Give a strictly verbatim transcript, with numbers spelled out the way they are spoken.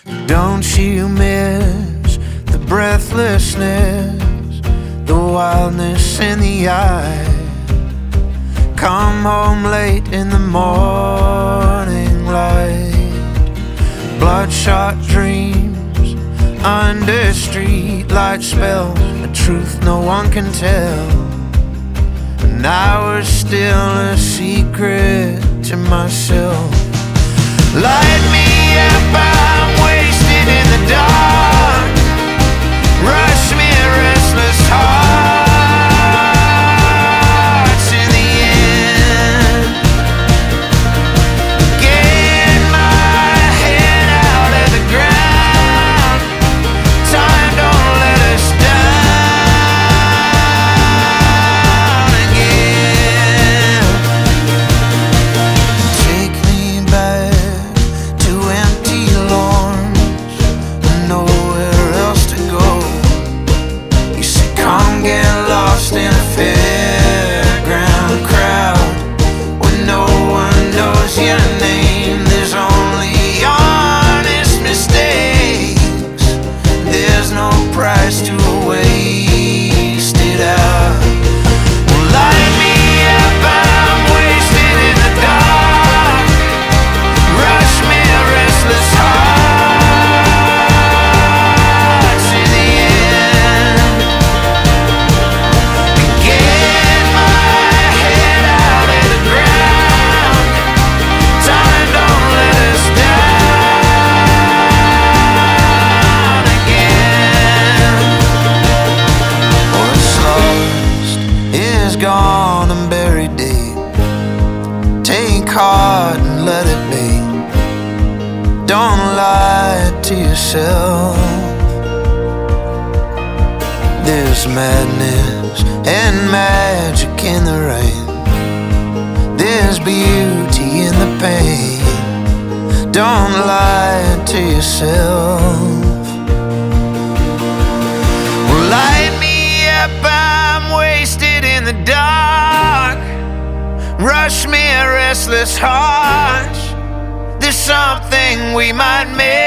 Don't you miss the breathlessness, the wildness in the eye? Come home late in the morning light, bloodshot dreams under streetlight spells, a truth no one can tell. And I was still a secret to myself. Light me up, I'm wasted in the dark. Rush me, restless hearts in the end. Get my head out of the ground. Time don't let us down again. Take me back to empty lawns, nowhere else to go. You say come get lost in a fairground crowd where no one knows your name. There's only honest mistakes. There's no price to waste it out. Well, light me up, I'm wasted in the dark. Rush me, restless hearts in the end. Get my head out of the ground. Time don't let us down again. What's lost is gone and buried deep. Take heart and let it be. Don't lie to yourself. There's madness and magic in the rain. There's beauty in the pain. Don't lie to yourself. Well, light me up, I'm wasted in the dark. Rush me, a restless heart. There's something we might miss.